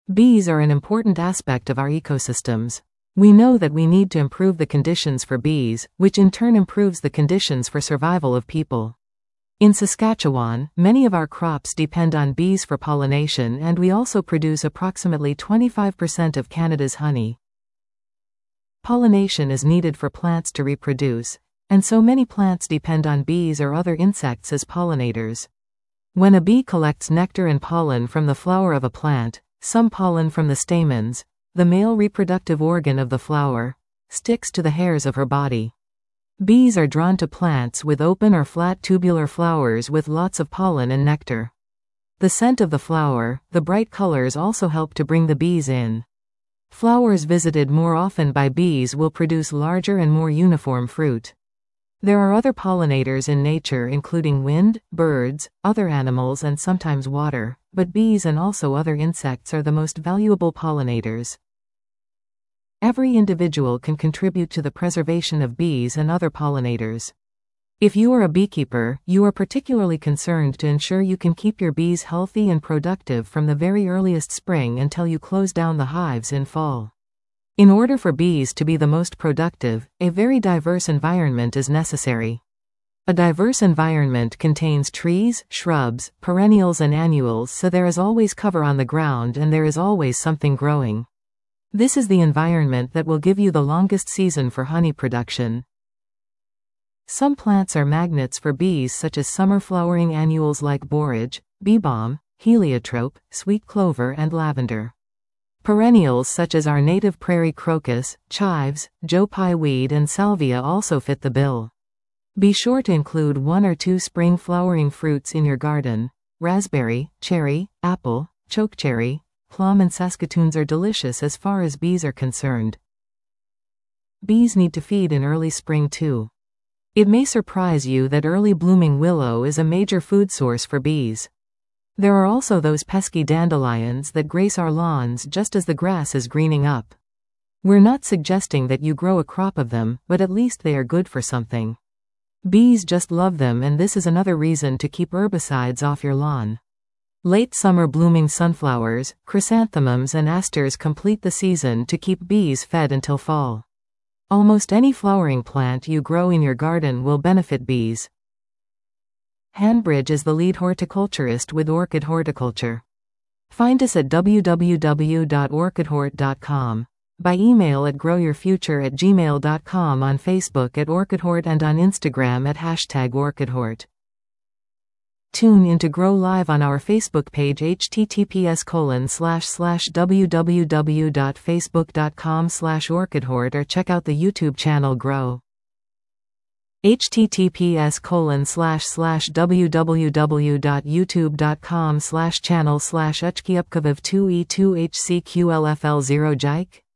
Bees are an important aspect of our ecosystems. We know that we need to improve the conditions for bees, which in turn improves the conditions for survival of people. In Saskatchewan, many of our crops depend on bees for pollination, and we also produce approximately 25% of Canada's honey. Pollination is needed for plants to reproduce, and so many plants depend on bees or other insects as pollinators. When a bee collects nectar and pollen from the flower of a plant, some pollen from the stamens, the male reproductive organ of the flower, sticks to the hairs of her body. Bees are drawn to plants with open or flat tubular flowers with lots of pollen and nectar. The scent of the flower, the bright colors also help to bring the bees in. Flowers visited more often by bees will produce larger and more uniform fruit. There are other pollinators in nature, including wind, birds, other animals, and sometimes water, but bees and also other insects are the most valuable pollinators. Every individual can contribute to the preservation of bees and other pollinators. If you are a beekeeper, you are particularly concerned to ensure you can keep your bees healthy and productive from the very earliest spring until you close down the hives in fall. In order for bees to be the most productive, a very diverse environment is necessary. A diverse environment contains trees, shrubs, perennials and annuals, so there is always cover on the ground and there is always something growing. This is the environment that will give you the longest season for honey production. Some plants are magnets for bees, such as summer-flowering annuals like borage, bee balm, heliotrope, sweet clover and lavender. Perennials such as our native prairie crocus, chives, Joe Pye weed and salvia also fit the bill. Be sure to include 1 or 2 spring-flowering fruits in your garden. Raspberry, cherry, apple, chokecherry, plum and saskatoons are delicious as far as bees are concerned. Bees need to feed in early spring too. It may surprise you that early blooming willow is a major food source for bees. There are also those pesky dandelions that grace our lawns just as the grass is greening up. We're not suggesting that you grow a crop of them, but at least they are good for something. Bees just love them, and this is another reason to keep herbicides off your lawn. Late summer blooming sunflowers, chrysanthemums and asters complete the season to keep bees fed until fall. Almost any flowering plant you grow in your garden will benefit bees. Hanbridge is the lead horticulturist with Orchid Horticulture. Find us at www.orchidhort.com, by email at growyourfuture@gmail.com, on Facebook at OrchidHort and on Instagram at #OrchidHort. Tune in to Grow Live on our Facebook page https://www.facebook.com/orchidhort, or check out the YouTube channel Grow. https://www.youtube.com/channel/uchkiupkaviv2e2hcqlfl0 jike